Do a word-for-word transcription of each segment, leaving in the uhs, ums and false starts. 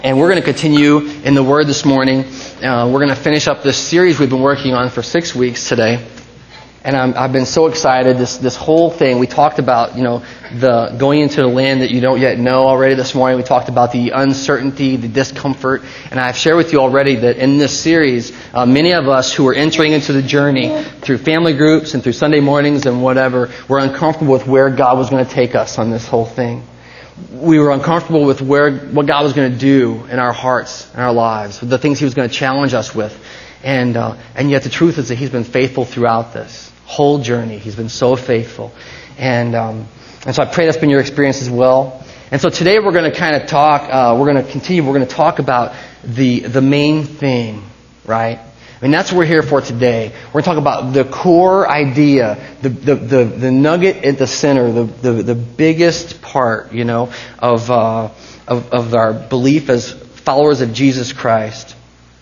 And we're going to continue in the Word this morning. Uh, we're going to finish up this series we've been working on for six weeks today. And I'm, I've been so excited. This this whole thing, we talked about, you know, the going into the land that you don't yet know already this morning. We talked about the uncertainty, the discomfort. And I've shared with you already that in this series, uh, many of us who are entering into the journey through family groups and through Sunday mornings and whatever, were uncomfortable with where God was going to take us on this whole thing. We were uncomfortable with where what God was going to do in our hearts and our lives, the things He was going to challenge us with. And uh, and yet the truth is that He's been faithful throughout this whole journey. He's been so faithful. And um, and so I pray that's been your experience as well. And so today we're going to kind of talk, uh, we're going to continue, we're going to talk about the the main thing, right? I mean, that's what we're here for today. We're going to talk about the core idea, the the the, the nugget at the center, the, the, the biggest part, you know, of, uh, of of our belief as followers of Jesus Christ.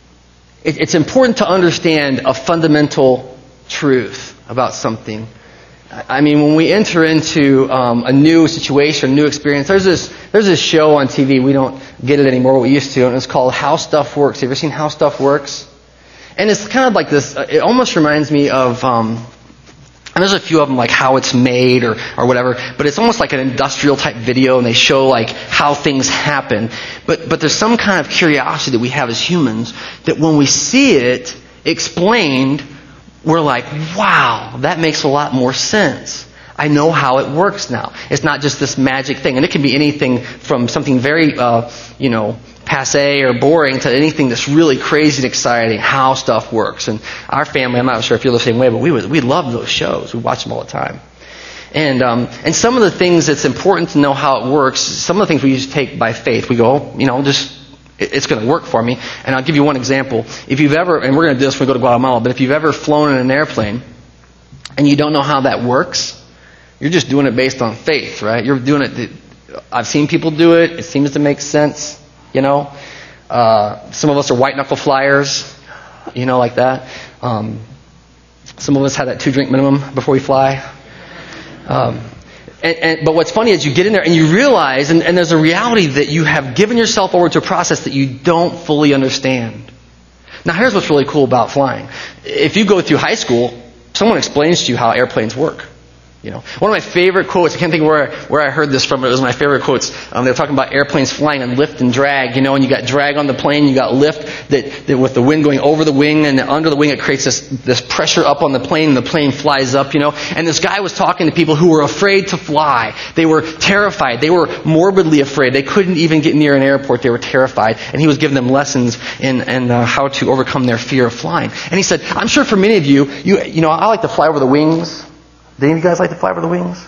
It, it's important to understand a fundamental truth about something. I mean, when we enter into um, a new situation, a new experience, there's this there's this show on T V. We don't get it anymore, what we used to, and it's called How Stuff Works. Have you ever seen How Stuff Works? And it's kind of like this, it almost reminds me of, um, and there's a few of them like How It's Made or, or whatever, but it's almost like an industrial type video and they show like how things happen. But, but there's some kind of curiosity that we have as humans that when we see it explained, we're like, wow, that makes a lot more sense. I know how it works now. It's not just this magic thing. And it can be anything from something very, uh, you know, passé or boring to anything that's really crazy and exciting, how stuff works. And our family, I'm not sure if you're the same way, but we would, we love those shows. We watch them all the time. And um, and some of the things that's important to know how it works, some of the things we just take by faith. We go, you know, just, it's going to work for me. And I'll give you one example. If you've ever, and we're going to do this when we go to Guatemala, but if you've ever flown in an airplane and you don't know how that works, you're just doing it based on faith, right? You're doing it, I've seen people do it. It seems to make sense. You know, uh, some of us are white knuckle flyers, you know, like that. Um, some of us have that two drink minimum before we fly. Um, and, and, but what's funny is you get in there and you realize, and, and there's a reality that you have given yourself over to a process that you don't fully understand. Now, here's what's really cool about flying. If you go through high school, someone explains to you how airplanes work. You know, one of my favorite quotes, I can't think where where I heard this from, but it was my favorite quotes. Um, they were talking about airplanes flying and lift and drag, you know, and you got drag on the plane, you got lift that, that with the wind going over the wing and under the wing it creates this, this pressure up on the plane and the plane flies up, you know. And this guy was talking to people who were afraid to fly. They were terrified. They were morbidly afraid. They couldn't even get near an airport. They were terrified. And he was giving them lessons in, in uh, how to overcome their fear of flying. And he said, I'm sure for many of you, you, you know, I like to fly over the wings. Do any of you guys like to fly over the wings?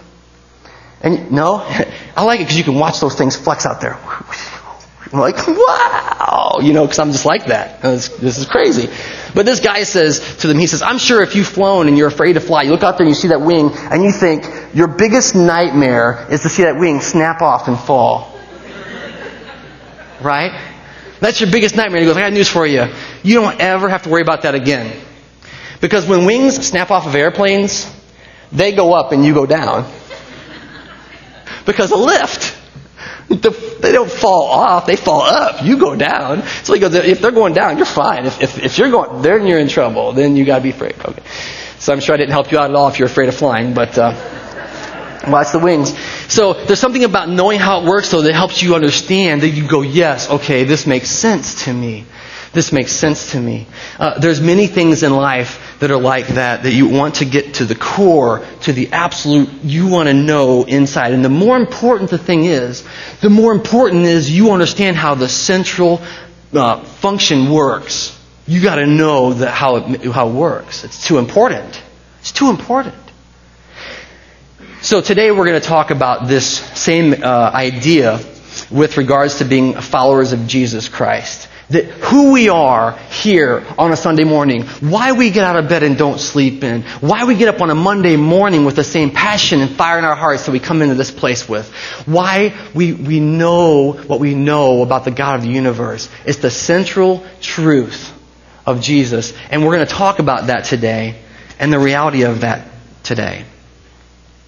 And no? I like it because you can watch those things flex out there. I'm like, wow! You know, because I'm just like that. This, this is crazy. But this guy says to them, he says, I'm sure if you've flown and you're afraid to fly, you look out there and you see that wing and you think, your biggest nightmare is to see that wing snap off and fall. Right? That's your biggest nightmare. And he goes, I got news for you. You don't ever have to worry about that again. Because when wings snap off of airplanes, they go up and you go down. Because of lift. They don't fall off, they fall up. You go down. So he goes, if they're going down, you're fine. If, if, if you're going, then you're in trouble. Then you got to be afraid. Okay. So I'm sure I didn't help you out at all if you're afraid of flying, but uh, watch the wings. So there's something about knowing how it works, though, that helps you understand that you go, yes, okay, this makes sense to me. This makes sense to me. Uh, there's many things in life that are like that, that you want to get to the core, to the absolute, you want to know inside. And the more important the thing is, the more important is you understand how the central uh, function works. You got to know that how it, how it works. It's too important. It's too important. So today we're going to talk about this same uh, idea with regards to being followers of Jesus Christ. That who we are here on a Sunday morning, why we get out of bed and don't sleep in, why we get up on a Monday morning with the same passion and fire in our hearts that we come into this place with, why we, we know what we know about the God of the universe. It's the central truth of Jesus. And we're going to talk about that today and the reality of that today.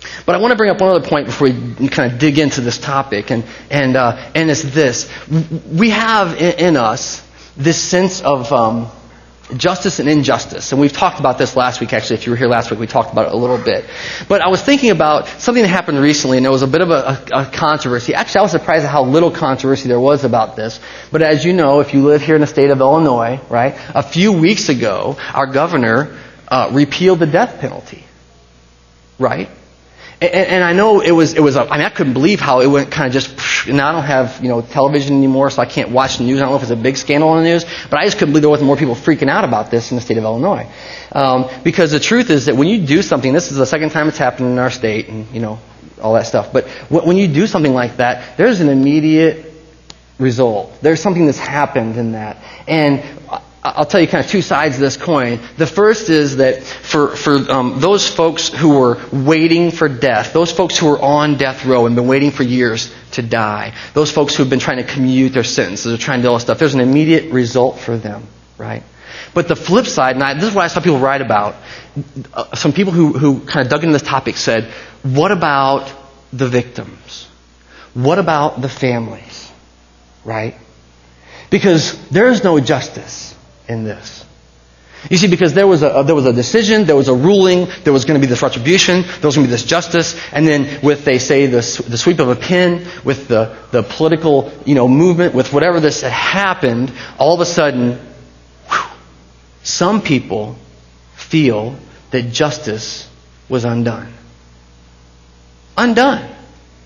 But I want to bring up one other point before we kind of dig into this topic, and and uh, and it's this: we have in, in us this sense of um, justice and injustice, and we've talked about this last week. Actually, if you were here last week, we talked about it a little bit. But I was thinking about something that happened recently, and there was a bit of a, a, a controversy. Actually, I was surprised at how little controversy there was about this. But as you know, if you live here in the state of Illinois, right, a few weeks ago, our governor uh, repealed the death penalty, right? And, and I know it was, it was, a, I mean, I couldn't believe how it went kind of just, now I don't have, you know, television anymore, so I can't watch the news. I don't know if it's a big scandal in the news, but I just couldn't believe there wasn't more people freaking out about this in the state of Illinois. Um, because the truth is that when you do something, this is the second time it's happened in our state, and, you know, all that stuff, but when you do something like that, there's an immediate result. There's something that's happened in that. And I'll tell you kind of two sides of this coin. The first is that for, for um, those folks who were waiting for death, those folks who were on death row and been waiting for years to die, those folks who have been trying to commute their sentences or trying to do all this stuff, there's an immediate result for them, right? But the flip side, and I, this is what I saw people write about, uh, some people who, who kind of dug into this topic said, what about the victims? What about the families? Right? Because there is no justice in this. You see, because there was a there was a decision, there was a ruling, there was going to be this retribution, there was going to be this justice, and then with, they say, the, the sweep of a pen, with the, the political, you know, movement, with whatever this had happened, all of a sudden, whew, some people feel that justice was undone. Undone.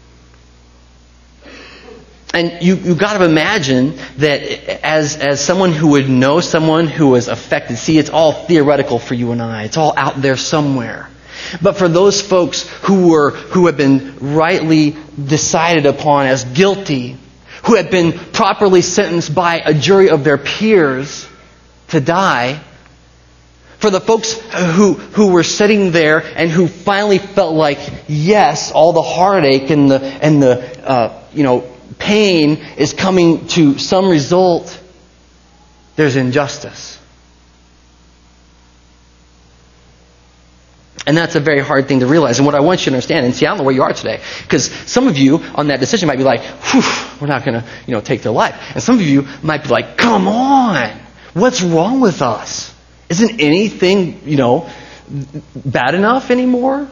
And you, you've got to imagine that as, as someone who would know someone who was affected, see, it's all theoretical for you and I. It's all out there somewhere. But for those folks who were, who have been rightly decided upon as guilty, who have been properly sentenced by a jury of their peers to die, for the folks who, who were sitting there and who finally felt like, yes, all the heartache and the, and the, uh, you know, pain is coming to some result, there's injustice. And that's a very hard thing to realize. And what I want you to understand, and see, I don't know where you are today, because some of you on that decision might be like, whew, we're not going to, you know, take their life. And some of you might be like, come on, what's wrong with us? Isn't anything, you know, bad enough anymore?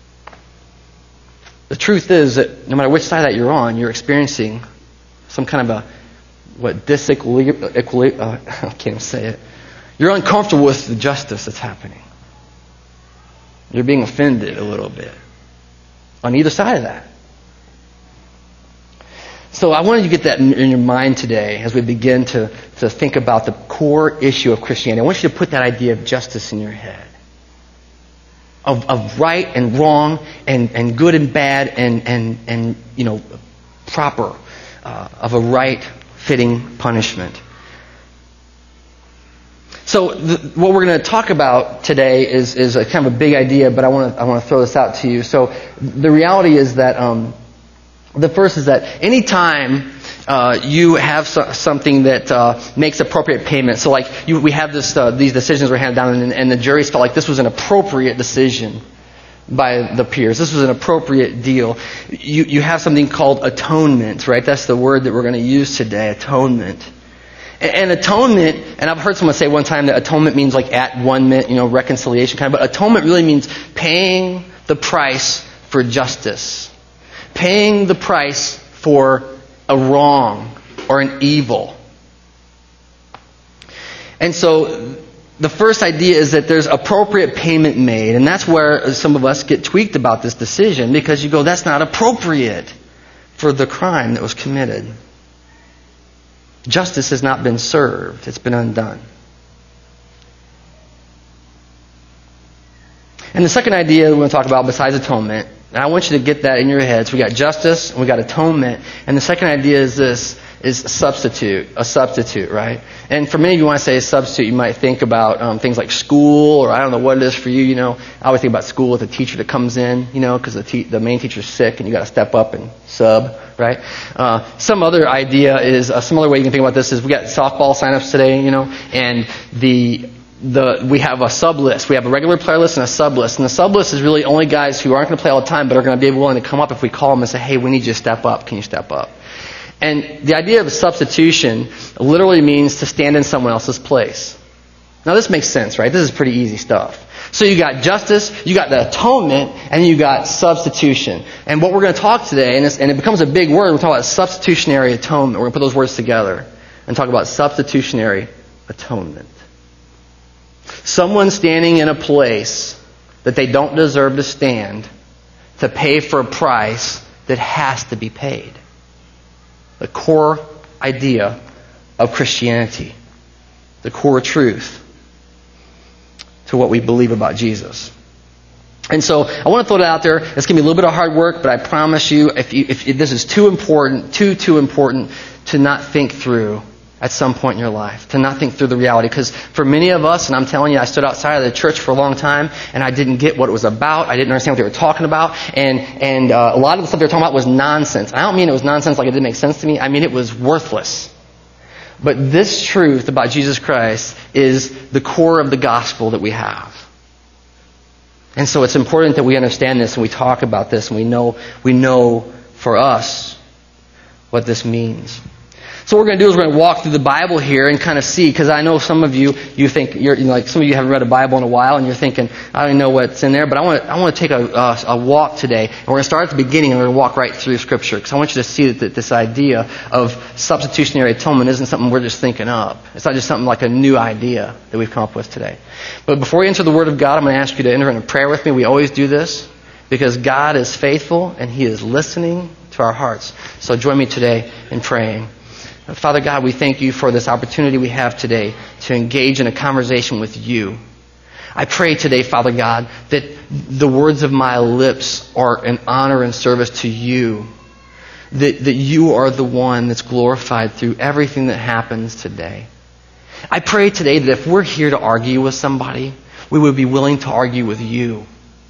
The truth is that no matter which side that you're on, you're experiencing some kind of a, what, disequilibrium, uh, I can't even say it. You're uncomfortable with the justice that's happening. You're being offended a little bit on either side of that. So I wanted you to get that in, in your mind today as we begin to, to think about the core issue of Christianity. I want you to put that idea of justice in your head. Of, of right and wrong and, and good and bad and, and, and you know, proper, uh, of a right fitting punishment. So the, what we're going to talk about today is, is a kind of a big idea, but I want to I want to throw this out to you. So the reality is that um, the first is that any time uh, you have so, something that uh, makes appropriate payment, so like you, we have this uh, these decisions were handed down, and, and the juries felt like this was an appropriate decision by the peers. This was an appropriate deal. You you have something called atonement, right? That's the word that we're going to use today, atonement. And atonement, and I've heard someone say one time that atonement means like at one minute, you know, reconciliation kind of, but atonement really means paying the price for justice. Paying the price for a wrong or an evil. And so the first idea is that there's appropriate payment made, and that's where some of us get tweaked about this decision, because you go, that's not appropriate for the crime that was committed. Justice has not been served. It's been undone. And the second idea we want to talk about besides atonement, and I want you to get that in your heads. We got justice and we got atonement. And the second idea is this, is substitute, a substitute, right? And for many of you, when I say a substitute, you might think about um, things like school, or I don't know what it is for you, you know. I always think about school with a teacher that comes in, you know, because the, te- the main teacher's sick and you got to step up and sub, right? Uh, some other idea is, a similar way you can think about this is we got softball signups today, you know, and the the we have a sub list. We have a regular player list and a sub list. And the sub list is really only guys who aren't going to play all the time, but are going to be willing to come up if we call them and say, hey, we need you to step up. Can you step up? And the idea of substitution literally means to stand in someone else's place. Now this makes sense, right? This is pretty easy stuff. So you got justice, you got the atonement, and you got substitution. And what we're going to talk today, and, and it becomes a big word, we're talking about substitutionary atonement. We're going to put those words together and talk about substitutionary atonement. Someone standing in a place that they don't deserve to stand to pay for a price that has to be paid. The core idea of Christianity. The core truth to what we believe about Jesus. And so I want to throw that out there. It's going to be a little bit of hard work, but I promise you, if, you, if this is too important, too, too important to not think through at some point in your life, to not think through the reality. Because for many of us, and I'm telling you, I stood outside of the church for a long time, and I didn't get what it was about. I didn't understand what they were talking about. And, and uh, a lot of the stuff they were talking about was nonsense. I don't mean it was nonsense like it didn't make sense to me. I mean it was worthless. But this truth about Jesus Christ is the core of the gospel that we have. And so it's important that we understand this and we talk about this and we know we know for us what this means. So what we're going to do is we're going to walk through the Bible here and kind of see, because I know some of you, you think, you're you know, like some of you haven't read a Bible in a while and you're thinking, I don't know what's in there, but I want to, I want to take a, a, a walk today. And we're going to start at the beginning and we're going to walk right through Scripture, because I want you to see that, that this idea of substitutionary atonement isn't something we're just thinking up. It's not just something like a new idea that we've come up with today. But before we enter the Word of God, I'm going to ask you to enter in a prayer with me. We always do this because God is faithful and He is listening to our hearts. So join me today in praying. Father God, we thank you for this opportunity we have today to engage in a conversation with you. I pray today, Father God, that the words of my lips are an honor and service to you. That, that you are the one that's glorified through everything that happens today. I pray today that if we're here to argue with somebody, we would be willing to argue with you.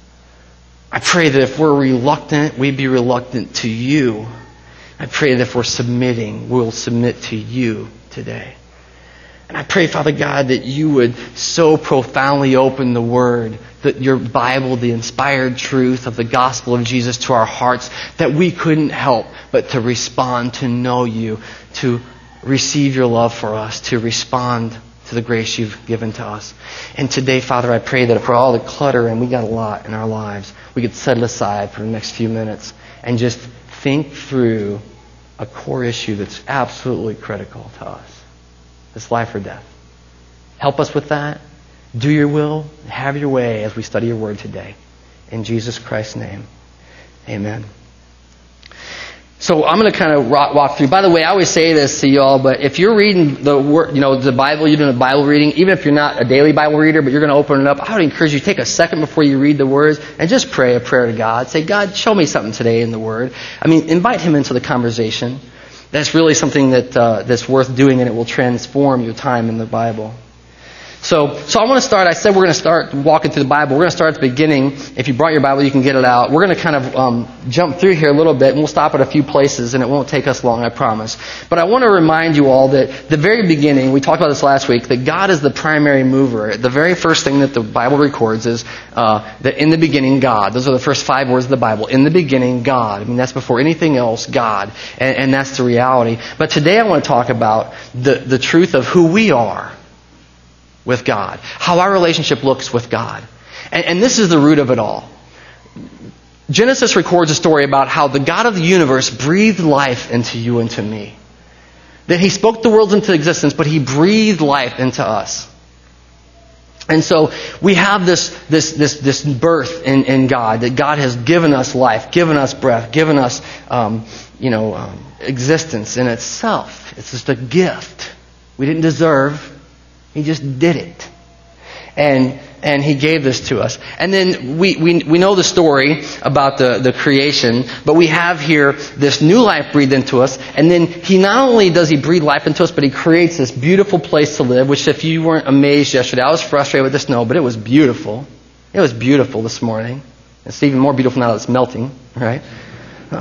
I pray that if we're reluctant, we'd be reluctant to you. I pray that if we're submitting, we'll submit to you today. And I pray, Father God, that you would so profoundly open the Word, that your Bible, the inspired truth of the gospel of Jesus to our hearts, that we couldn't help but to respond, to know you, to receive your love for us, to respond to the grace you've given to us. And today, Father, I pray that for all the clutter, and we got a lot in our lives, we could set it aside for the next few minutes and just think through a core issue that's absolutely critical to us. It's life or death. Help us with that. Do your will. Have your way as we study your word today. In Jesus Christ's name, amen. So I'm going to kind of walk through. By the way, I always say this to you all, but if you're reading the word, you know, the Bible, you're doing a Bible reading, even if you're not a daily Bible reader, but you're going to open it up, I would encourage you to take a second before you read the words and just pray a prayer to God. Say, God, show me something today in the Word. I mean, invite Him into the conversation. That's really something that uh, that's worth doing, and it will transform your time in the Bible. So, so I want to start, I said we're going to start walking through the Bible. We're going to start at the beginning. If you brought your Bible, you can get it out. We're going to kind of um, jump through here a little bit, and we'll stop at a few places, and it won't take us long, I promise. But I want to remind you all that the very beginning, we talked about this last week, that God is the primary mover. The very first thing that the Bible records is uh, that in the beginning, God. Those are the first five words of the Bible. In the beginning, God. I mean, that's before anything else, God. And, and that's the reality. But today I want to talk about the, the truth of who we are with God. How our relationship looks with God. And, and this is the root of it all. Genesis records a story about how the God of the universe breathed life into you and to me. That He spoke the worlds into existence, but He breathed life into us. And so we have this this this this birth in, in God, that God has given us life, given us breath, given us um, you know um, existence in itself. It's just a gift we didn't deserve. He just did it. And and He gave this to us. And then we, we, we know the story about the, the creation, but we have here this new life breathed into us. And then He not only does He breathe life into us, but He creates this beautiful place to live, which if you weren't amazed yesterday, I was frustrated with the snow, but it was beautiful. It was beautiful this morning. It's even more beautiful now that it's melting, right? Um,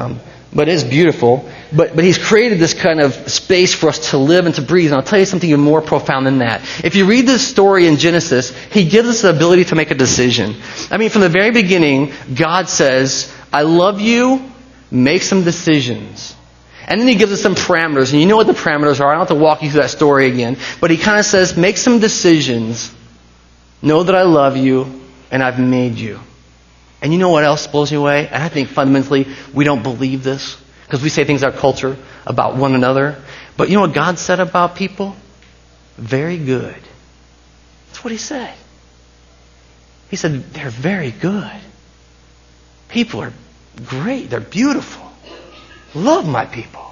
but it's beautiful. But but He's created this kind of space for us to live and to breathe. And I'll tell you something even more profound than that. If you read this story in Genesis, He gives us the ability to make a decision. I mean, from the very beginning, God says, I love you, make some decisions. And then He gives us some parameters. And you know what the parameters are. I don't have to walk you through that story again. But He kind of says, make some decisions. Know that I love you and I've made you. And you know what else blows me away? And I think fundamentally we don't believe this because we say things in our culture about one another. But you know what God said about people? Very good. That's what He said. He said, they're very good. People are great. They're beautiful. Love my people.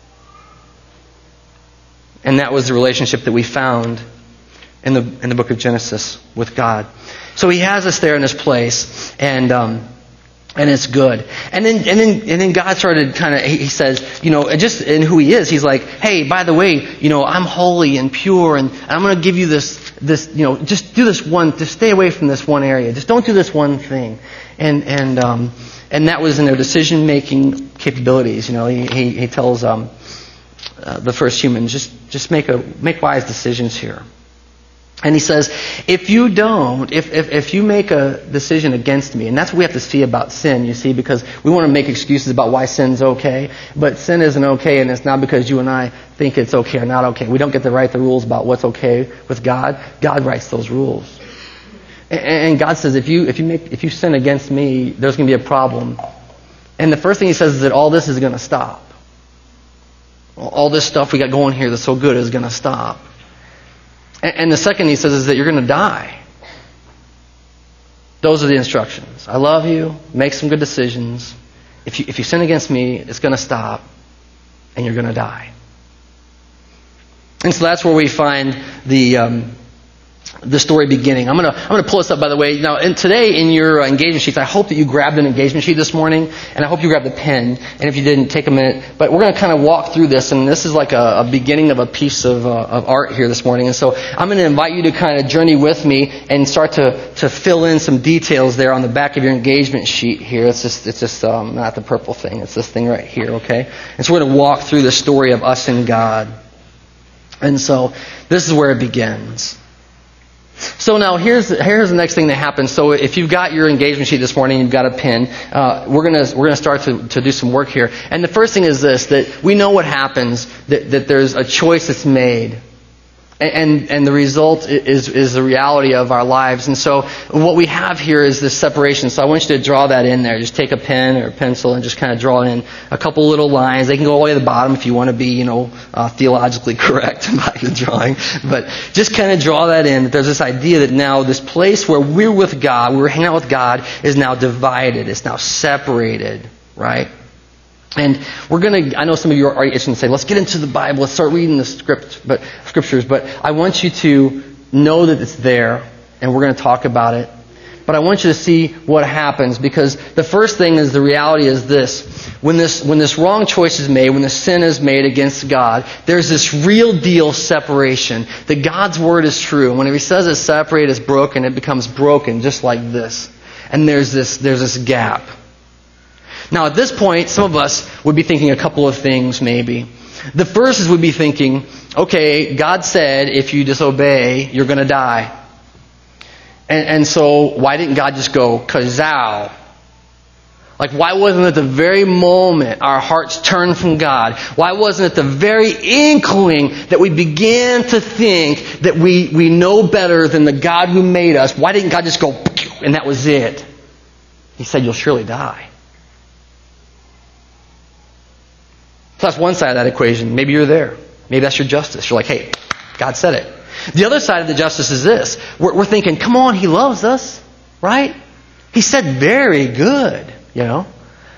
And that was the relationship that we found in the in the book of Genesis with God. So He has us there in this place, and um, and it's good. And then and then and then God started kind of. He, he says, you know, and just in who He is, He's like, hey, by the way, you know, I'm holy and pure, and, and I'm going to give you this this. You know, just do this one. Just stay away from this one area. Just don't do this one thing. And and um, and that was in their decision making capabilities. You know, He he, he tells um, uh, the first humans, just just make a make wise decisions here. And He says, if you don't, if, if if you make a decision against me, and that's what we have to see about sin, you see, because we want to make excuses about why sin's okay, but sin isn't okay, and it's not because you and I think it's okay or not okay. We don't get to write the rules about what's okay with God. God writes those rules. And, and God says, if you if you make if you sin against me, there's going to be a problem. And the first thing He says is that all this is going to stop. All this stuff we got going here that's so good is going to stop. And the second He says is that you're going to die. Those are the instructions. I love you. Make some good decisions. If you if you sin against me, it's going to stop, and you're going to die. And so that's where we find the um, the story beginning. I'm going to I'm going to pull this up, by the way. Now, and today in your uh, engagement sheets, I hope that you grabbed an engagement sheet this morning, and I hope you grabbed a pen. And if you didn't, take a minute. But we're going to kind of walk through this, and this is like a, a beginning of a piece of uh, of art here this morning. And so I'm going to invite you to kind of journey with me and start to to fill in some details there on the back of your engagement sheet here. It's just it's just um, not the purple thing. It's this thing right here. Okay. And so we're going to walk through the story of us and God. And so this is where it begins. So now here's here's the next thing that happens. So if you've got your engagement sheet this morning, you've got a pen. Uh, we're gonna we're gonna start to, to do some work here. And the first thing is this: that we know what happens. That that there's a choice that's made, and and, and the result is is the reality of our lives. And so what we have here is this separation. So I want you to draw that in there. Just take a pen or a pencil and just kind of draw in a couple little lines. They can go all the way to the bottom if you want to be, you know, uh, theologically correct by the drawing. But just kind of draw that in. That there's this idea that now this place where we're with God, we're hanging out with God, is now divided. It's now separated, right? And we're going to, I know some of you are already itching to say, let's get into the Bible, let's start reading the script, but scriptures, but I want you to know that it's there, and we're going to talk about it. But I want you to see what happens, because the first thing is, the reality is this: when this when this wrong choice is made, when the sin is made against God, there's this real deal separation. That God's word is true. And when He says it's separated, it's broken, it becomes broken, just like this. And there's this there's this gap. Now, at this point, some of us would be thinking a couple of things, maybe. The first is we'd be thinking, okay, God said if you disobey, you're going to die. And, and so, why didn't God just go, kazow? Like, why wasn't it the very moment our hearts turned from God? Why wasn't it the very inkling that we began to think that we, we know better than the God who made us? Why didn't God just go, and that was it? He said, you'll surely die. So that's one side of that equation. Maybe you're there. Maybe that's your justice. You're like, hey, God said it. The other side of the justice is this. We're, we're thinking, come on, He loves us, right? He said, very good, you know.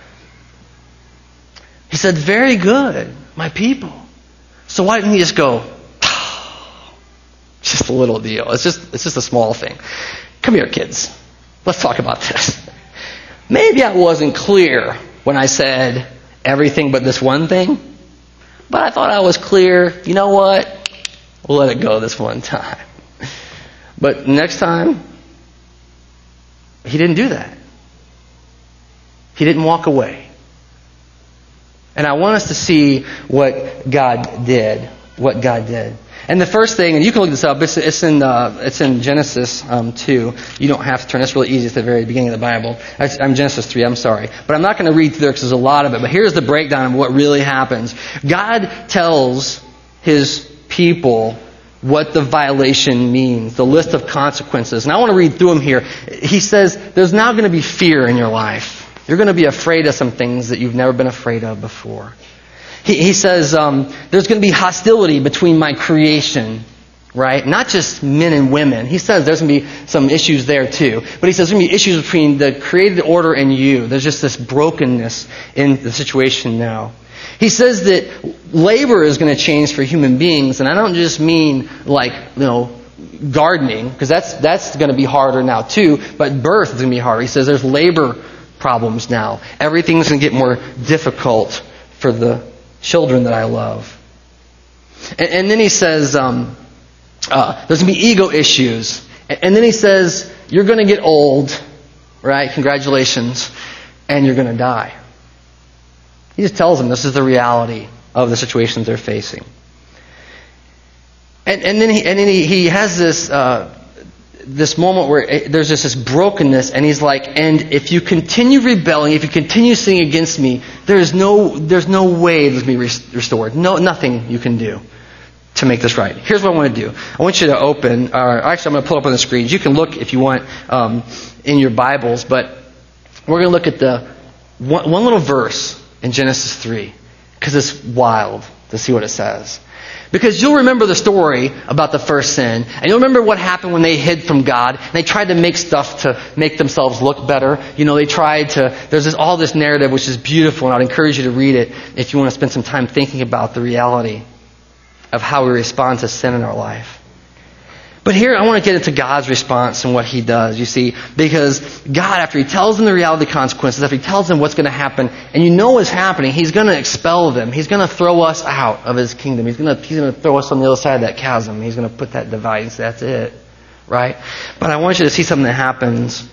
He said, very good, my people. So why didn't He just go, oh, it's just a little deal. It's just, it's just a small thing. Come here, kids. Let's talk about this. Maybe I wasn't clear when I said everything but this one thing, but I thought I was clear. You know what? We'll let it go this one time. But next time, He didn't do that. He didn't walk away. And I want us to see what God did. What God did. And the first thing, and you can look this up, it's, it's in uh, it's in Genesis um, two. You don't have to turn. It's really easy. It's at the very beginning of the Bible. I'm Genesis three, I'm sorry. But I'm not going to read through there because there's a lot of it. But here's the breakdown of what really happens. God tells His people what the violation means, the list of consequences. And I want to read through them here. He says, there's now going to be fear in your life. You're going to be afraid of some things that you've never been afraid of before. He, he says, um, there's going to be hostility between my creation, right? Not just men and women. He says there's going to be some issues there too. But he says there's going to be issues between the created order and you. There's just this brokenness in the situation now. He says that labor is going to change for human beings. And I don't just mean like, you know, gardening, because that's, that's going to be harder now too. But birth is going to be harder. He says there's labor problems now. Everything's going to get more difficult for the children that I love. And, and then he says um, uh, there's going to be ego issues. And, and then he says you're going to get old, right? Congratulations. And you're going to die. He just tells them this is the reality of the situations they're facing. And, and then he and then he, he has this uh, this moment where there's just this brokenness, and he's like, and if you continue rebelling, if you continue sinning against me, there's no there's no way this can be restored. No, nothing you can do to make this right. Here's what I want to do. I want you to open, or actually I'm going to pull up on the screens. You can look if you want um, in your Bibles, but we're going to look at the one, one little verse in Genesis three, because it's wild to see what it says. Because you'll remember the story about the first sin, and you'll remember what happened when they hid from God, and they tried to make stuff to make themselves look better. You know, they tried to, there's this, all this narrative which is beautiful, and I'd encourage you to read it if you want to spend some time thinking about the reality of how we respond to sin in our life. But here I want to get into God's response and what He does, you see, because God, after He tells them the reality of the consequences, after He tells them what's going to happen, and you know what's happening, He's going to expel them. He's going to throw us out of His kingdom. He's going to, He's going to throw us on the other side of that chasm. He's going to put that divide and say, that's it, right? But I want you to see something that happens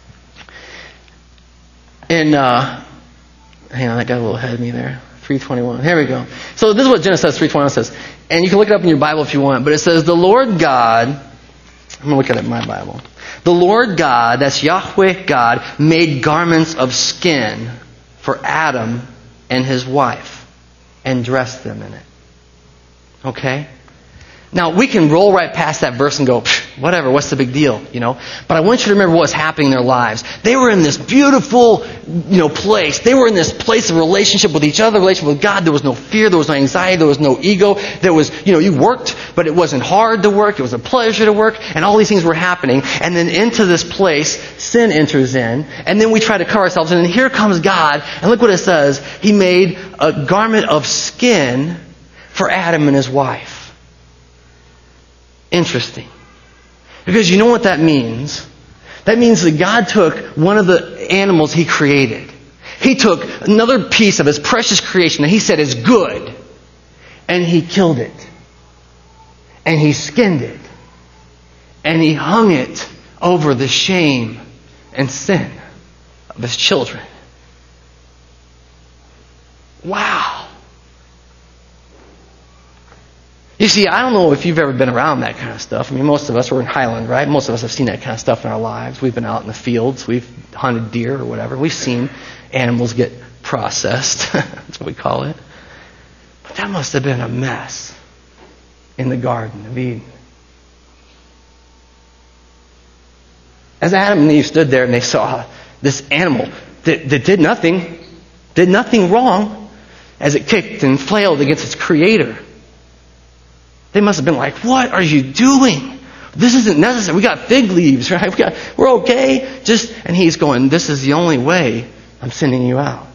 in, uh, hang on, that got a little ahead of me there. three twenty-one. Here we go. So this is what Genesis three twenty-one says. And you can look it up in your Bible if you want. But it says, the Lord God, I'm going to look at it in my Bible. The Lord God, that's Yahweh God, made garments of skin for Adam and his wife and dressed them in it. Okay? Now, we can roll right past that verse and go, whatever, what's the big deal, you know? But I want you to remember what was happening in their lives. They were in this beautiful, you know, place. They were in this place of relationship with each other, relationship with God. There was no fear, there was no anxiety, there was no ego. There was, you know, you worked, but it wasn't hard to work. It was a pleasure to work, and all these things were happening. And then into this place, sin enters in, and then we try to cover ourselves. And then here comes God, and look what it says. He made a garment of skin for Adam and his wife. Interesting. Because you know what that means? That means that God took one of the animals He created. He took another piece of His precious creation that He said is good, and He killed it. And He skinned it. And He hung it over the shame and sin of His children. Wow. You see, I don't know if you've ever been around that kind of stuff. I mean, most of us were in Highland, right? Most of us have seen that kind of stuff in our lives. We've been out in the fields. We've hunted deer or whatever. We've seen animals get processed. That's what we call it. But that must have been a mess in the Garden of Eden. As Adam and Eve stood there and they saw this animal that, that did nothing, did nothing wrong as it kicked and flailed against its creator. They must have been like, what are you doing? This isn't necessary. We got fig leaves, right? We got, we're okay. Just, and He's going, this is the only way I'm sending you out.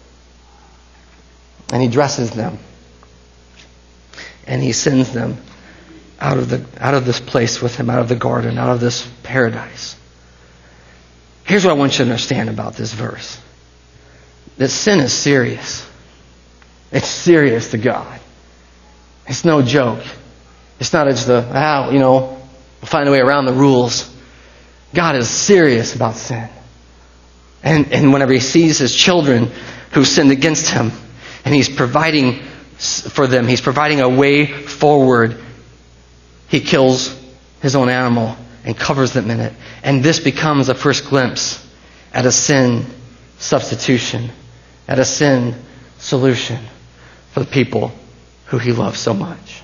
And He dresses them. And He sends them out of the out of this place with Him, out of the garden, out of this paradise. Here's what I want you to understand about this verse. That sin is serious. It's serious to God. It's no joke. It's not just a, ah, you know, we'll find a way around the rules. God is serious about sin. And, and whenever He sees His children who sinned against Him, And He's providing for them. He's providing a way forward. He kills His own animal and covers them in it. And this becomes a first glimpse at a sin substitution, at a sin solution for the people who He loves so much.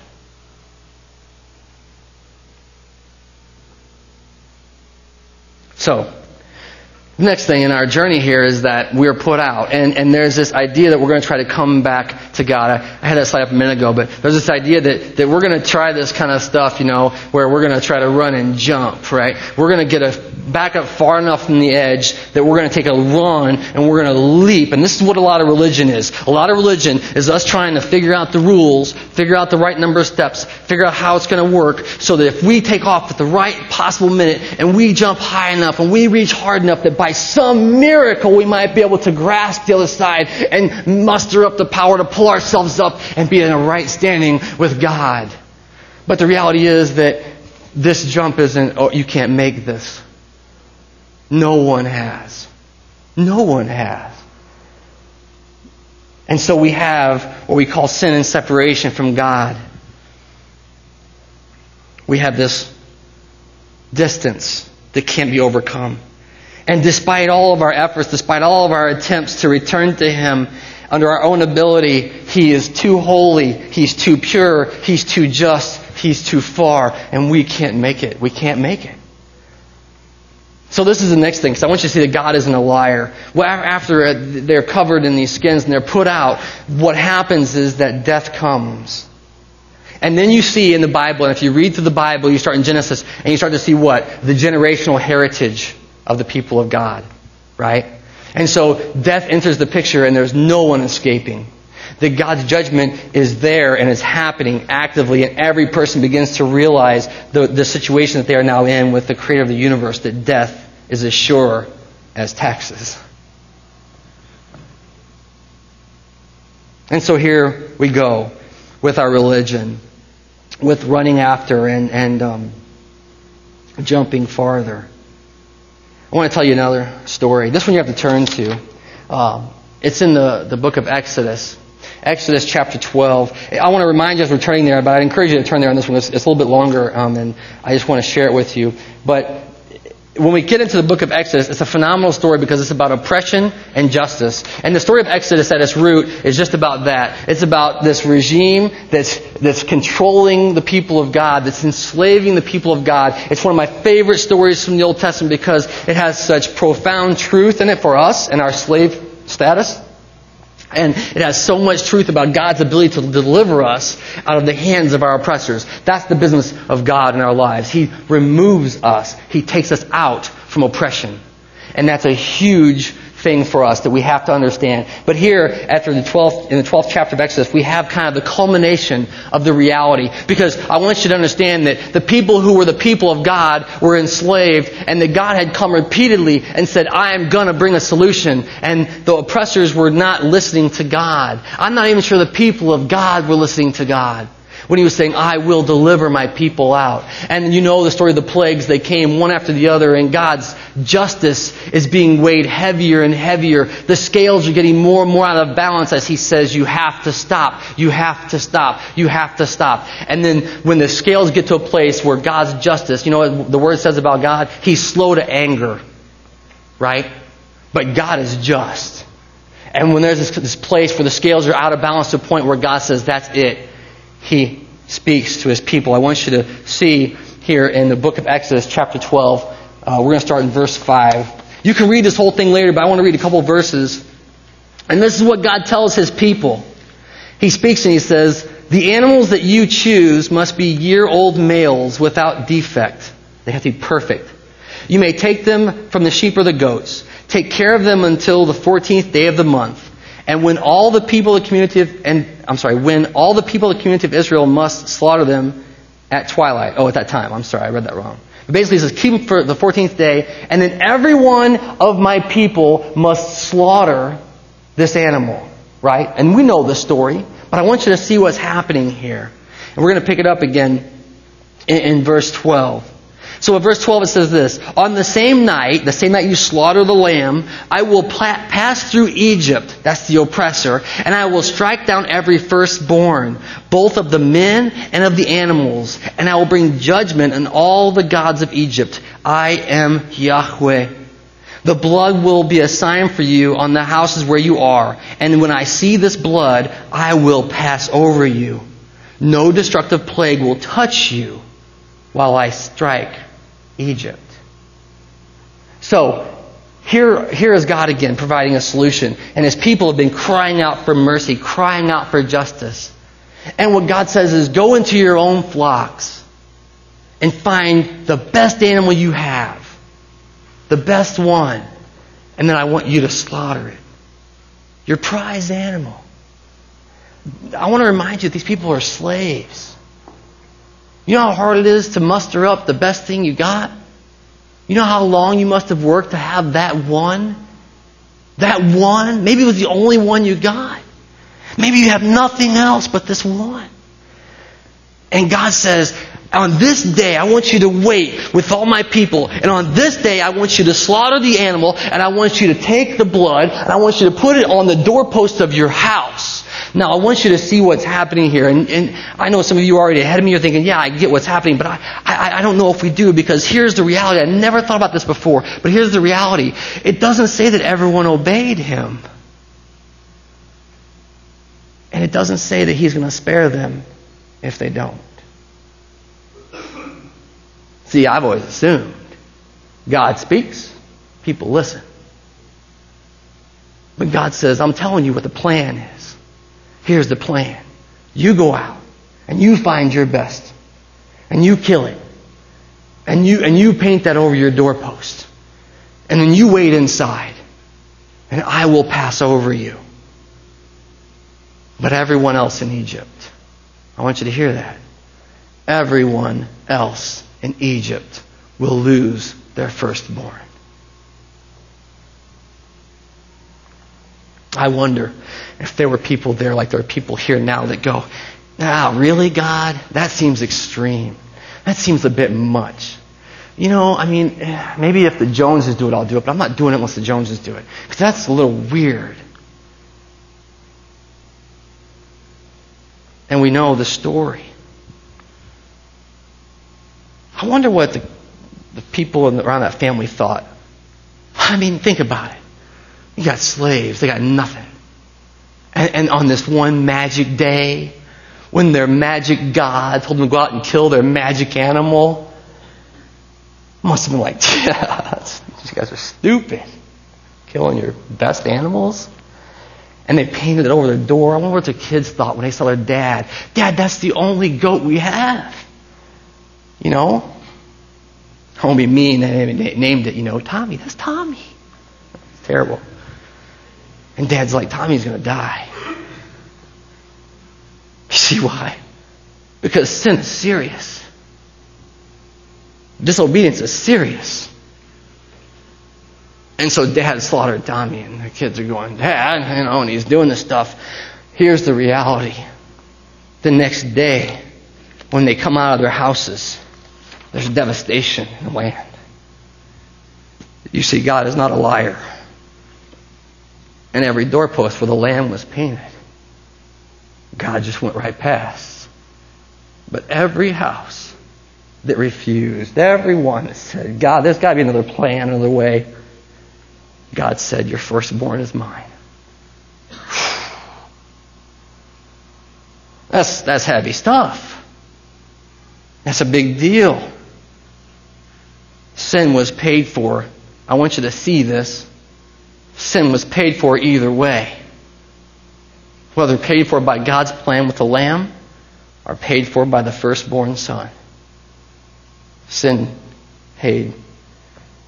So, the next thing in our journey here is that we're put out. And, and there's this idea that we're going to try to come back to God. I, I had that slide up a minute ago, but there's this idea that, that we're going to try this kind of stuff, you know, where we're going to try to run and jump, right? We're going to get a back up far enough from the edge that we're going to take a run and we're going to leap. And this is what a lot of religion is. A lot of religion is us trying to figure out the rules, figure out the right number of steps, figure out how it's going to work, so that if we take off at the right possible minute and we jump high enough and we reach hard enough that by some miracle we might be able to grasp the other side and muster up the power to pull ourselves up and be in a right standing with God. But the reality is that this jump isn't, oh, you can't make this. No one has. No one has. And so we have what we call sin and separation from God. We have this distance that can't be overcome. And despite all of our efforts, despite all of our attempts to return to Him under our own ability, He is too holy, He's too pure, He's too just, He's too far, and we can't make it. We can't make it. So this is the next thing, because I want you to see that God isn't a liar. Well, after they're covered in these skins and they're put out, what happens is that death comes. And then you see in the Bible, and if you read through the Bible, you start in Genesis, and you start to see what? The generational heritage of the people of God, right? And so death enters the picture and there's no one escaping. That God's judgment is there and is happening actively, and every person begins to realize the, the situation that they are now in with the Creator of the universe, that death is as sure as taxes. And so here we go with our religion, with running after and, and um, jumping farther. I want to tell you another story. This one you have to turn to. Um, it's in the, the book of Exodus. Exodus chapter twelve. I want to remind you as we're turning there, but I encourage you to turn there on this one. It's, it's a little bit longer, um, and I just want to share it with you. But when we get into the book of Exodus, it's a phenomenal story because it's about oppression and justice. And the story of Exodus at its root is just about that. It's about this regime that's that's controlling the people of God, that's enslaving the people of God. It's one of my favorite stories from the Old Testament because it has such profound truth in it for us and our slave status. And it has so much truth about God's ability to deliver us out of the hands of our oppressors. That's the business of God in our lives. He removes us. He takes us out from oppression. And that's a huge thing for us that we have to understand. But here, after the twelfth, in the twelfth chapter of Exodus, we have kind of the culmination of the reality. Because I want you to understand that the people who were the people of God were enslaved, and that God had come repeatedly and said, I am going to bring a solution. And the oppressors were not listening to God. I'm not even sure the people of God were listening to God when He was saying, I will deliver my people out. And you know the story of the plagues. They came one after the other, and God's justice is being weighed heavier and heavier. The scales are getting more and more out of balance as He says, you have to stop, you have to stop, you have to stop. And then when the scales get to a place where God's justice, you know what the Word says about God? He's slow to anger, right? But God is just. And when there's this, this place where the scales are out of balance to a point where God says, that's it, He speaks to His people. I want you to see here in the book of Exodus, chapter twelve. Uh, we're going to start in verse five. You can read this whole thing later, but I want to read a couple of verses. And this is what God tells His people. He speaks and He says, the animals that you choose must be year-old males without defect. They have to be perfect. You may take them from the sheep or the goats. Take care of them until the fourteenth day of the month. And when all the people of the community of, and I'm sorry, when all the people of the community of Israel must slaughter them at twilight. Oh, at that time. I'm sorry, I read that wrong. But basically it says, keep them for the fourteenth day, and then every one of my people must slaughter this animal. Right? And we know the story, but I want you to see what's happening here. And we're going to pick it up again in, in verse twelve. So in verse twelve it says this, on the same night, the same night you slaughter the lamb, I will pla- pass through Egypt, that's the oppressor, and I will strike down every firstborn, both of the men and of the animals, and I will bring judgment on all the gods of Egypt. I am Yahweh. The blood will be a sign for you on the houses where you are, and when I see this blood, I will pass over you. No destructive plague will touch you while I strike Egypt. So, here, here is God again providing a solution. And His people have been crying out for mercy, crying out for justice. And what God says is, go into your own flocks and find the best animal you have, the best one, and then I want you to slaughter it. Your prized animal. I want to remind you that these people are slaves. You know how hard it is to muster up the best thing you got? You know how long you must have worked to have that one? That one? Maybe it was the only one you got. Maybe you have nothing else but this one. And God says, on this day I want you to wait with all my people. And on this day I want you to slaughter the animal. And I want you to take the blood. And I want you to put it on the doorpost of your house. Now, I want you to see what's happening here. And, and I know some of you are already ahead of me. You're thinking, yeah, I get what's happening. But I, I, I don't know if we do, because here's the reality. I never thought about this before. But here's the reality. It doesn't say that everyone obeyed Him. And it doesn't say that He's going to spare them if they don't. See, I've always assumed God speaks, people listen. But God says, I'm telling you what the plan is. Here's the plan. You go out and you find your best and you kill it. And you and you paint that over your doorpost. And then you wait inside. And I will pass over you. But everyone else in Egypt, I want you to hear that. Everyone else in Egypt will lose their firstborn. I wonder if there were people there like there are people here now that go, ah, really, God? That seems extreme. That seems a bit much. You know, I mean, maybe if the Joneses do it, I'll do it, but I'm not doing it unless the Joneses do it. Because that's a little weird. And we know the story. I wonder what the, the people in the, around that family thought. I mean, think about it. You got slaves. They got nothing. And, and on this one magic day, when their magic god told them to go out and kill their magic animal, must have been like, yeah, you guys are stupid. Killing your best animals. And they painted it over their door. I wonder what their kids thought when they saw their dad. Dad, that's the only goat we have. You know? I won't be mean. They named it, you know, Tommy. That's Tommy. It's terrible. And Dad's like, Tommy's going to die. You see why? Because sin is serious. Disobedience is serious. And so Dad slaughtered Tommy, and the kids are going, Dad, you know, and he's doing this stuff. Here's the reality. The next day, when they come out of their houses, there's devastation in the land. You see, God is not a liar. And every doorpost where the lamb was painted, God just went right past. But every house that refused, every one that said, God, there's got to be another plan, another way, God said, your firstborn is mine. That's, that's heavy stuff. That's a big deal. Sin was paid for. I want you to see this. Sin was paid for either way. Whether paid for by God's plan with the lamb or paid for by the firstborn son. Sin paid.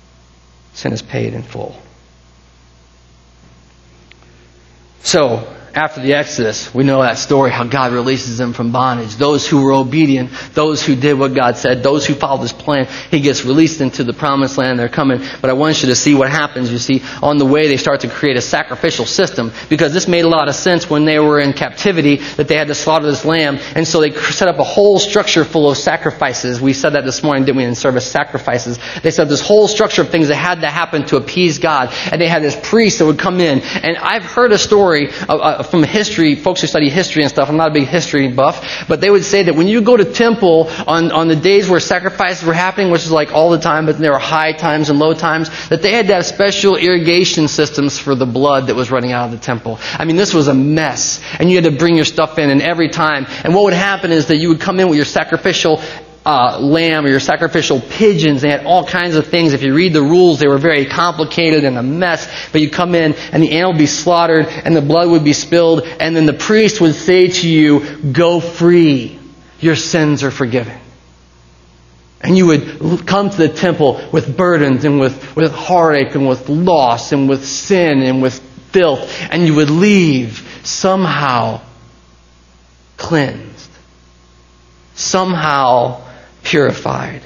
Sin is paid in full. So, after the Exodus, we know that story, how God releases them from bondage. Those who were obedient, those who did what God said, those who followed His plan, He gets released into the promised land. They're coming. But I want you to see what happens. You see, on the way, they start to create a sacrificial system, because this made a lot of sense when they were in captivity, that they had to slaughter this lamb. And so they set up a whole structure full of sacrifices. We said that this morning, didn't we, in service? Sacrifices. They set up this whole structure of things that had to happen to appease God. And they had this priest that would come in. And I've heard a story of, uh, from history, folks who study history and stuff. I'm not a big history buff, but they would say that when you go to temple on, on the days where sacrifices were happening, which is like all the time, but there were high times and low times, that they had to have special irrigation systems for the blood that was running out of the temple. I mean, this was a mess. And you had to bring your stuff in, and every time. And what would happen is that you would come in with your sacrificial Uh, lamb or your sacrificial pigeons. They had all kinds of things. If you read the rules, they were very complicated and a mess. But you come in and the animal would be slaughtered and the blood would be spilled, and then the priest would say to you, "Go free. Your sins are forgiven." And you would come to the temple with burdens and with, with heartache and with loss and with sin and with filth. And you would leave somehow cleansed. Somehow purified.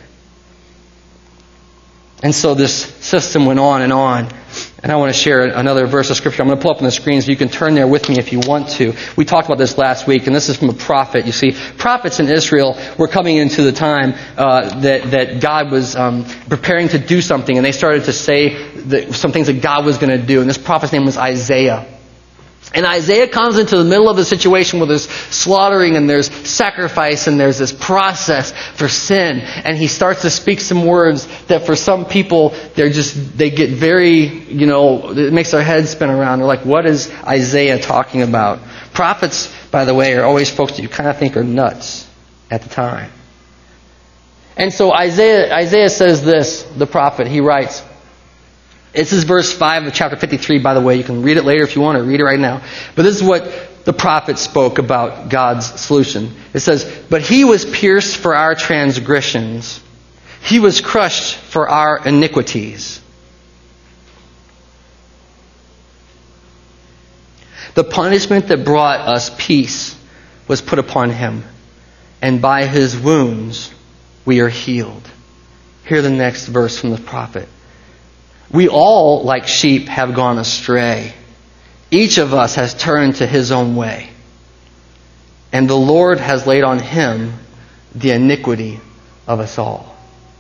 And so this system went on and on. And I want to share another verse of Scripture. I'm going to pull up on the screen so you can turn there with me if you want to. We talked about this last week, and this is from a prophet. You see, prophets in Israel were coming into the time uh, that, that God was um, preparing to do something, and they started to say that some things that God was going to do. And this prophet's name was Isaiah. And Isaiah comes into the middle of a situation where there's slaughtering and there's sacrifice and there's this process for sin. And he starts to speak some words that for some people, they're just, they get very, you know, it makes their heads spin around. They're like, what is Isaiah talking about? Prophets, by the way, are always folks that you kind of think are nuts at the time. And so Isaiah, Isaiah says this, the prophet, he writes, this is verse five of chapter fifty-three, by the way. You can read it later if you want, or read it right now. But this is what the prophet spoke about God's solution. It says, "But He was pierced for our transgressions. He was crushed for our iniquities. The punishment that brought us peace was put upon Him, and by His wounds we are healed." Hear the next verse from the prophet. "We all, like sheep, have gone astray. Each of us has turned to his own way. And the Lord has laid on Him the iniquity of us all."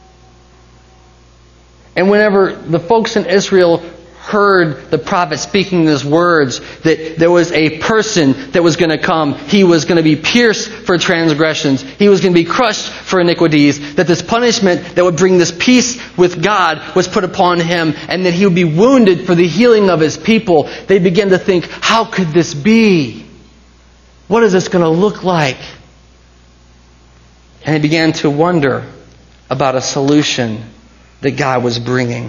And whenever the folks in Israel heard the prophet speaking these words, that there was a person that was going to come. He was going to be pierced for transgressions. He was going to be crushed for iniquities. That this punishment that would bring this peace with God was put upon Him, and that He would be wounded for the healing of His people. They began to think, how could this be? What is this going to look like? And they began to wonder about a solution that God was bringing.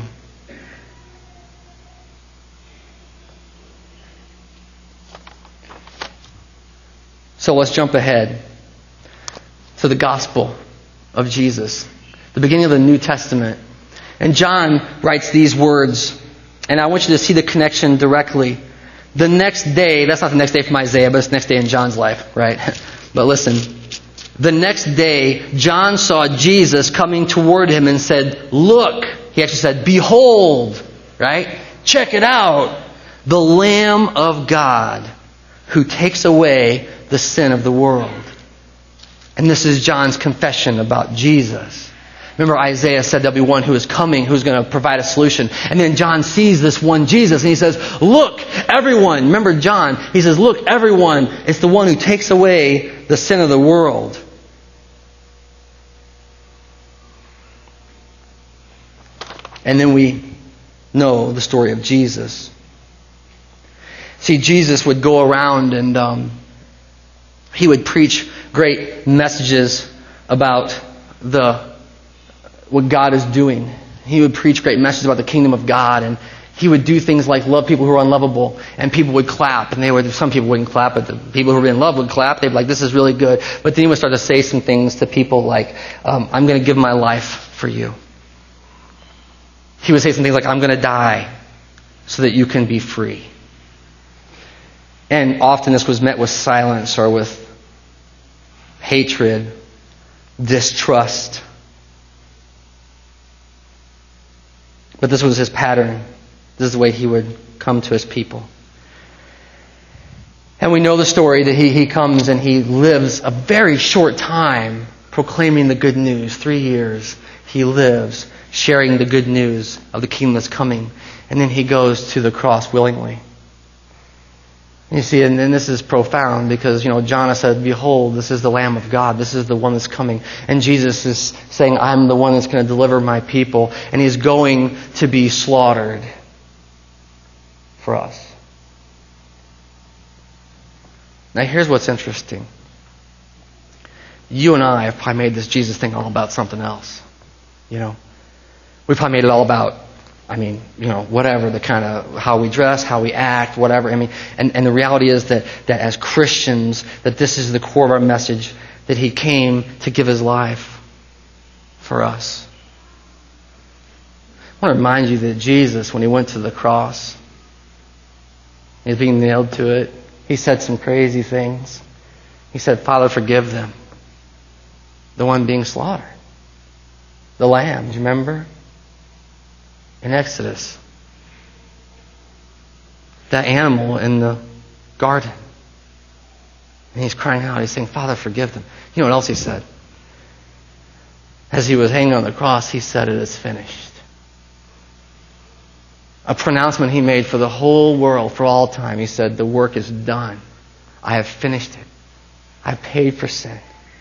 So let's jump ahead to the gospel of Jesus, the beginning of the New Testament. And John writes these words, and I want you to see the connection directly. The next day, that's not the next day from Isaiah, but it's the next day in John's life, right? But listen, the next day, John saw Jesus coming toward him and said, "Look," he actually said, "Behold," right? Check it out. "The Lamb of God who takes away the sin of the world." And this is John's confession about Jesus. Remember, Isaiah said there'll be one who is coming, who's going to provide a solution. And then John sees this one Jesus, and he says, "Look, everyone." Remember John, he says, "Look, everyone, it's the one who takes away the sin of the world." And then we know the story of Jesus. See, Jesus would go around and um, he would preach great messages about the what God is doing. He would preach great messages about the kingdom of God, and he would do things like love people who are unlovable, and people would clap, and they would. Some people wouldn't clap, but the people who were in love would clap. They'd be like, "This is really good." But then he would start to say some things to people like, um, "I'm going to give my life for you." He would say some things like, "I'm going to die so that you can be free." And often this was met with silence or with hatred, distrust. But this was his pattern. This is the way he would come to his people. And we know the story that he, he comes and he lives a very short time proclaiming the good news. Three years he lives sharing the good news of the kingdom that's coming. And then he goes to the cross willingly. You see, and then this is profound because, you know, John said, behold, this is the Lamb of God. This is the one that's coming. And Jesus is saying, I'm the one that's going to deliver my people. And he's going to be slaughtered for us. Now here's what's interesting. You and I have probably made this Jesus thing all about something else. You know, we probably made it all about, I mean, you know, whatever, the kind of how we dress, how we act, whatever. I mean, and, and the reality is that, that as Christians, that this is the core of our message, that he came to give his life for us. I want to remind you that Jesus, when he went to the cross, he was being nailed to it. He said some crazy things. He said, Father, forgive them. The one being slaughtered. The lamb, do you remember? In Exodus. That animal in the garden. And he's crying out. He's saying, Father, forgive them. You know what else he said? As he was hanging on the cross, he said, it is finished. A pronouncement he made for the whole world, for all time. He said, the work is done. I have finished it. I paid for sin.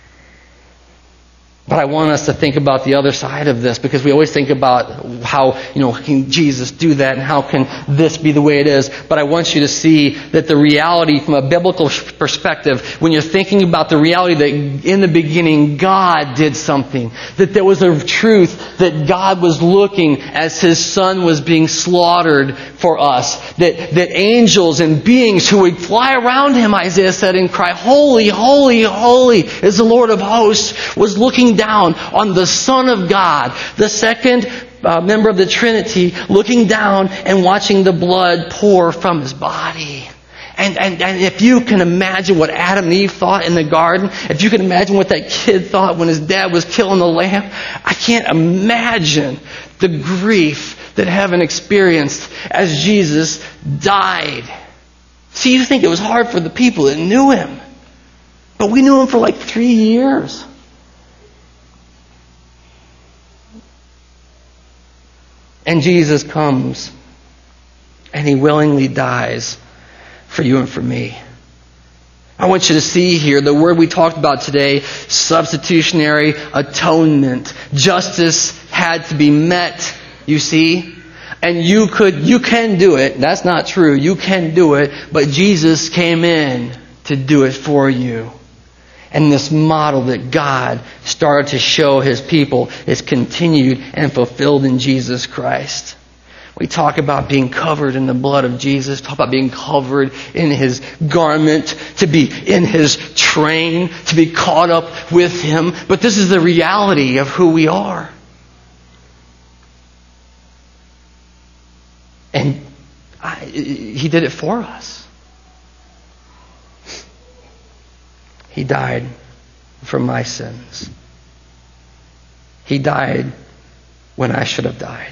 But I want us to think about the other side of this, because we always think about how, you know, can Jesus do that and how can this be the way it is. But I want you to see that the reality from a biblical perspective, when you're thinking about the reality that in the beginning God did something, that there was a truth that God was looking as his son was being slaughtered for us, that, that angels and beings who would fly around him, Isaiah said, and cry, holy, holy, holy is the Lord of hosts, was looking down on the Son of God, the second uh, member of the Trinity, looking down and watching the blood pour from his body. And, and, and if you can imagine what Adam and Eve thought in the garden, if you can imagine what that kid thought when his dad was killing the lamb, I can't imagine the grief that heaven experienced as Jesus died. See, you think it was hard for the people that knew him. But we knew him for like three years. And Jesus comes, and he willingly dies for you and for me. I want you to see here the word we talked about today, substitutionary atonement. Justice had to be met, you see. And you could, you can do it. That's not true. You can do it. But Jesus came in to do it for you. And this model that God started to show his people is continued and fulfilled in Jesus Christ. We talk about being covered in the blood of Jesus, talk about being covered in his garment, to be in his train, to be caught up with him. But this is the reality of who we are. And I, he did it for us. He died for my sins. He died when I should have died.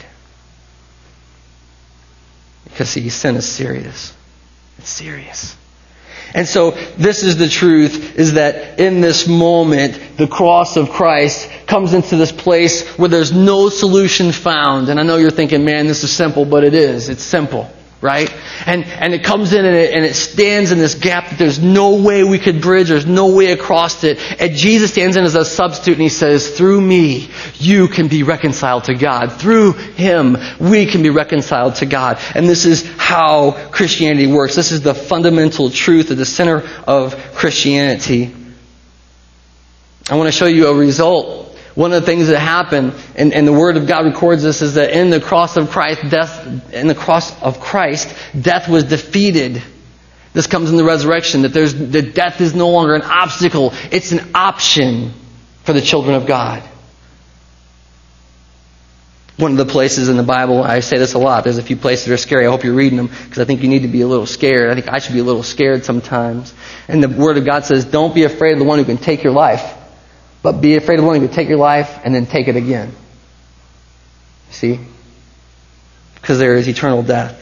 Because see, sin is serious. It's serious. And so this is the truth, is that in this moment, the cross of Christ comes into this place where there's no solution found. And I know you're thinking, man, this is simple, but it is. It's simple. Right? And and it comes in and it, and it stands in this gap that there's no way we could bridge. There's no way across it. And Jesus stands in as a substitute and he says, through me, you can be reconciled to God. Through him, we can be reconciled to God. And this is how Christianity works. This is the fundamental truth at the center of Christianity. I want to show you a result. One of the things that happened, and, and the Word of God records this, is that in the cross of Christ, death, in the cross of Christ, death was defeated. This comes in the resurrection, that there's that death is no longer an obstacle; it's an option for the children of God. One of the places in the Bible, I say this a lot, there's a few places that are scary. I hope you're reading them because I think you need to be a little scared. I think I should be a little scared sometimes. And the Word of God says, don't be afraid of the one who can take your life, but be afraid of the one who can take your life and then take it again. See? Because there is eternal death.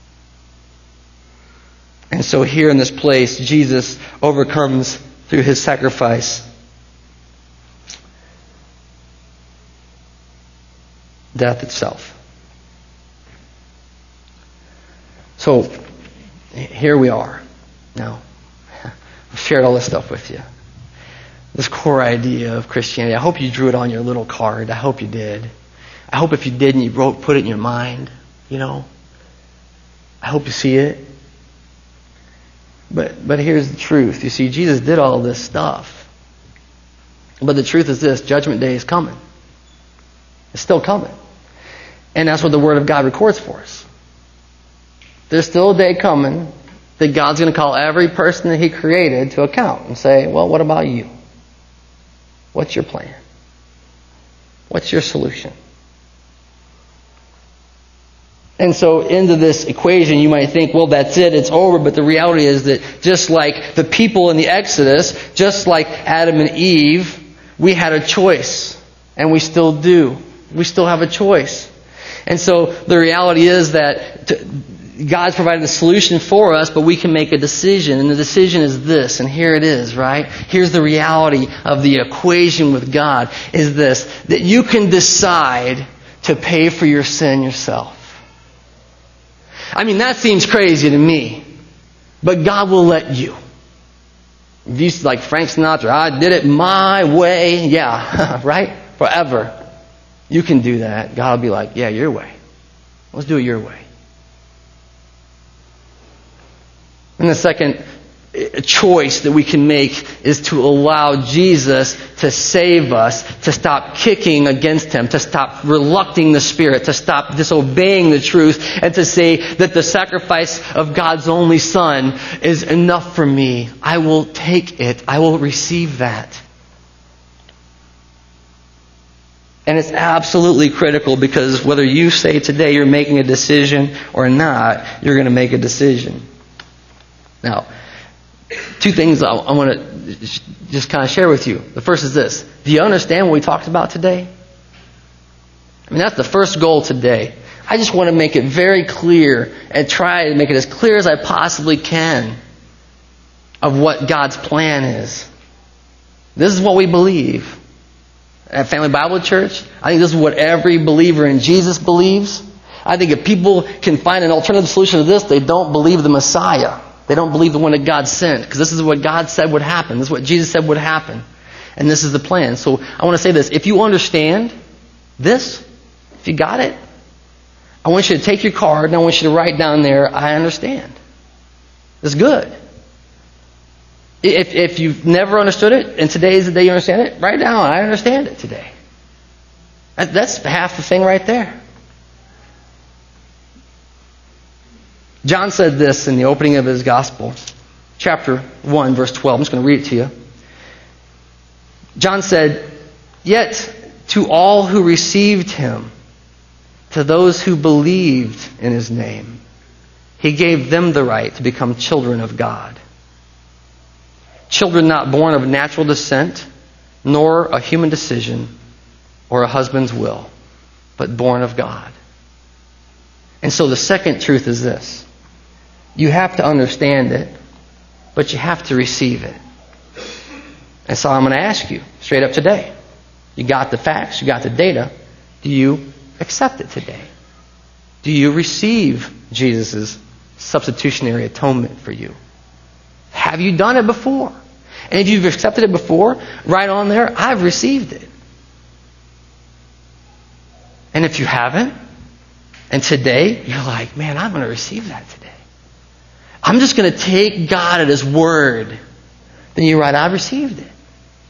And so here in this place, Jesus overcomes through His sacrifice death itself. So, here we are. Now, I've shared all this stuff with you. This core idea of Christianity. I hope you drew it on your little card. I hope you did. I hope if you didn't, you wrote, put it in your mind. You know. I hope you see it. But but here's the truth. You see, Jesus did all this stuff. But the truth is this: Judgment Day is coming. It's still coming. And that's what the Word of God records for us. There's still a day coming that God's going to call every person that He created to account and say, well, what about you? What's your plan? What's your solution? And so into this equation, you might think, well, that's it, it's over. But the reality is that just like the people in the Exodus, just like Adam and Eve, we had a choice. And we still do. We still have a choice. And so the reality is that God's provided the solution for us, but we can make a decision. And the decision is this, and here it is, right? Here's the reality of the equation with God, is this, that you can decide to pay for your sin yourself. I mean, that seems crazy to me, but God will let you. If you like Frank Sinatra, I did it my way, yeah, right? Forever. You can do that. God will be like, yeah, your way. Let's do it your way. And the second choice that we can make is to allow Jesus to save us, to stop kicking against Him, to stop relucting the Spirit, to stop disobeying the truth, and to say that the sacrifice of God's only Son is enough for me. I will take it. I will receive that. And it's absolutely critical, because whether you say today you're making a decision or not, you're going to make a decision. Now, two things I, I want to just kind of share with you. The first is this. Do you understand what we talked about today? I mean, that's the first goal today. I just want to make it very clear and try to make it as clear as I possibly can of what God's plan is. This is what we believe. At Family Bible Church, I think this is what every believer in Jesus believes. I think if people can find an alternative solution to this, they don't believe the Messiah. They don't believe the one that God sent. Because this is what God said would happen. This is what Jesus said would happen. And this is the plan. So I want to say this. If you understand this, if you got it, I want you to take your card and I want you to write down there, I understand. It's good. If if you've never understood it, and today is the day you understand it, write down, I understand it today. That, that's half the thing right there. John said this in the opening of his gospel, chapter one, verse twelve. I'm just going to read it to you. John said, "Yet to all who received Him, to those who believed in His name, He gave them the right to become children of God. Children not born of natural descent, nor a human decision, or a husband's will, but born of God." And so the second truth is this. You have to understand it, but you have to receive it. And so I'm going to ask you, straight up today. You got the facts, you got the data. Do you accept it today? Do you receive Jesus' substitutionary atonement for you? Have you done it before? And if you've accepted it before, right on there, I've received it. And if you haven't, and today you're like, man, I'm going to receive that today. I'm just going to take God at His word. Then you write, I've received it.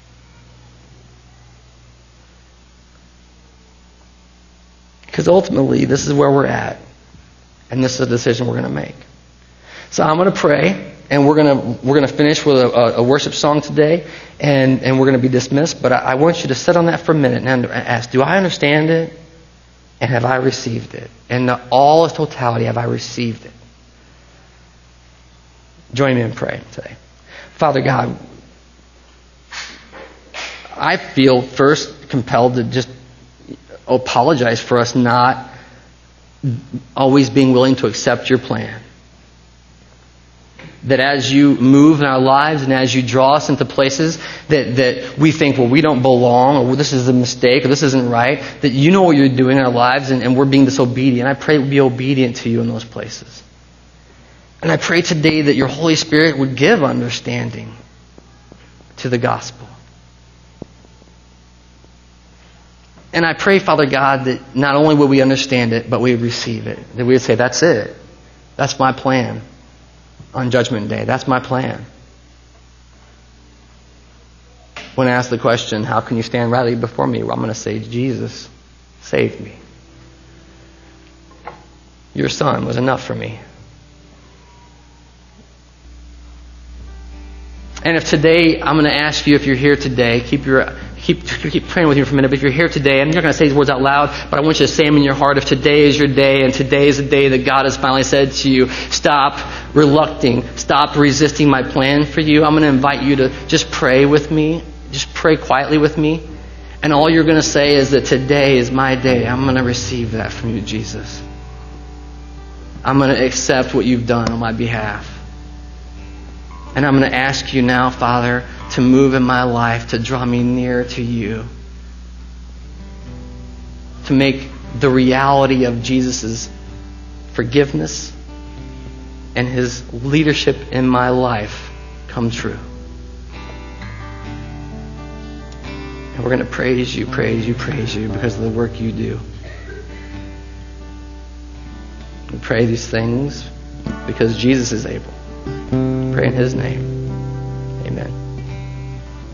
Because ultimately, this is where we're at. And this is a decision we're going to make. So I'm going to pray. And we're gonna we're gonna finish with a, a worship song today, and, and we're gonna be dismissed. But I, I want you to sit on that for a minute and ask: do I understand it? And have I received it? In the, all its totality, have I received it? Join me in prayer today. Father God, I feel first compelled to just apologize for us not always being willing to accept your plan. That as you move in our lives and as you draw us into places that, that we think, well, we don't belong, or this is a mistake, or this isn't right, that you know what you're doing in our lives and, and we're being disobedient. I pray we'll be obedient to you in those places. And I pray today that your Holy Spirit would give understanding to the gospel. And I pray, Father God, that not only would we understand it, but we would receive it. That we would say, that's it. That's my plan on Judgment Day. That's my plan. When asked the question, how can you stand rightly before me? Well, I'm going to say, Jesus saved me. Your Son was enough for me. And if today, I'm going to ask you, if you're here today, keep your keep keep praying with me for a minute. But if you're here today, I'm not going to say these words out loud, but I want you to say them in your heart. If today is your day, and today is the day that God has finally said to you, stop relucting, stop resisting my plan for you, I'm going to invite you to just pray with me. Just pray quietly with me. And all you're going to say is that today is my day. I'm going to receive that from you, Jesus. I'm going to accept what you've done on my behalf. And I'm going to ask you now, Father, to move in my life, to draw me near to you. To make the reality of Jesus' forgiveness and his leadership in my life come true. And we're going to praise you, praise you, praise you because of the work you do. We pray these things because Jesus is able. Pray in his name. Amen.